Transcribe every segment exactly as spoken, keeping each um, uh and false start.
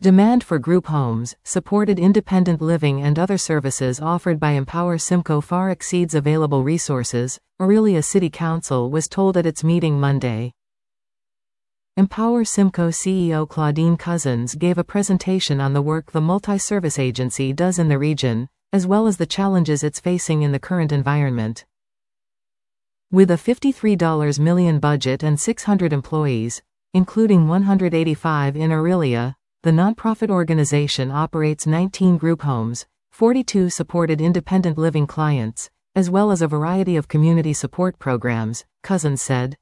Demand for group homes, supported independent living and other services offered by Empower Simcoe far exceeds available resources, Orillia City Council was told at its meeting Monday. Empower Simcoe C E O Claudine Cousins gave a presentation on the work the multi-service agency does in the region, as well as the challenges it's facing in the current environment. With a fifty-three million dollars budget and six hundred employees, including one hundred eighty-five in Orillia, the nonprofit organization operates nineteen group homes, forty-two supported independent living clients, as well as a variety of community support programs, Cousins said.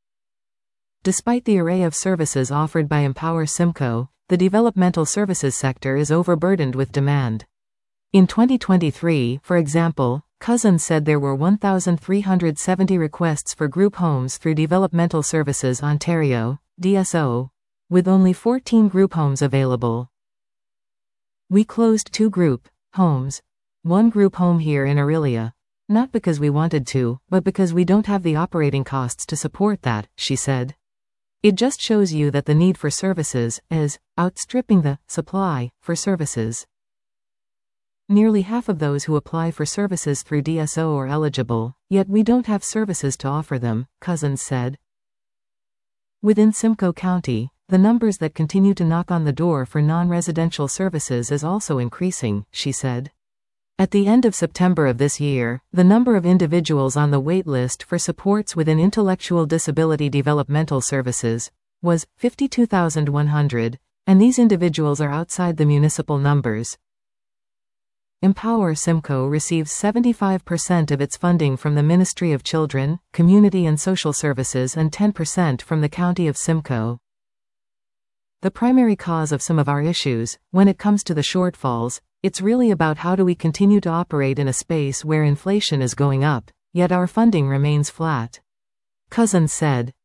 Despite the array of services offered by Empower Simcoe, the developmental services sector is overburdened with demand. In twenty twenty-three, for example, Cousins said there were one thousand three hundred seventy requests for group homes through Developmental Services Ontario, D S O, with only fourteen group homes available. We closed two group homes, one group home here in Orillia, not because we wanted to, but because we don't have the operating costs to support that, she said. It just shows you that the need for services is outstripping the supply for services. Nearly half of those who apply for services through D S O are eligible, yet we don't have services to offer them, Cousins said. Within Simcoe County, the numbers that continue to knock on the door for non-residential services is also increasing, she said. At the end of September of this year, the number of individuals on the wait list for supports within intellectual disability developmental services was fifty-two thousand one hundred, and these individuals are outside the municipal numbers. Empower Simcoe receives seventy-five percent of its funding from the Ministry of Children, Community and Social Services and ten percent from the County of Simcoe. The primary cause of some of our issues, when it comes to the shortfalls, it's really about how do we continue to operate in a space where inflation is going up, yet our funding remains flat. Cousins said.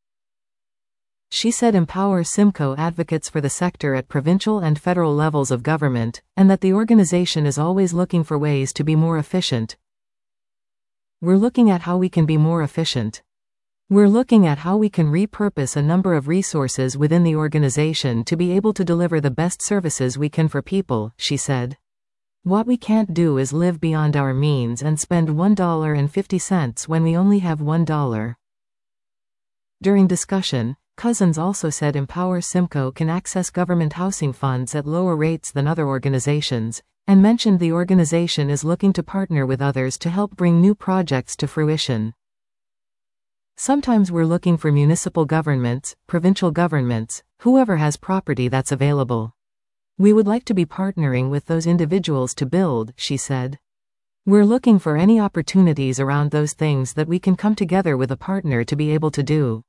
She said Empower Simcoe advocates for the sector at provincial and federal levels of government, and that the organization is always looking for ways to be more efficient. We're looking at how we can be more efficient. We're looking at how we can repurpose a number of resources within the organization to be able to deliver the best services we can for people, she said. What we can't do is live beyond our means and spend one dollar and fifty cents when we only have one dollar. During discussion, Cousins also said Empower Simcoe can access government housing funds at lower rates than other organizations, and mentioned the organization is looking to partner with others to help bring new projects to fruition. Sometimes we're looking for municipal governments, provincial governments, whoever has property that's available. We would like to be partnering with those individuals to build, she said. We're looking for any opportunities around those things that we can come together with a partner to be able to do.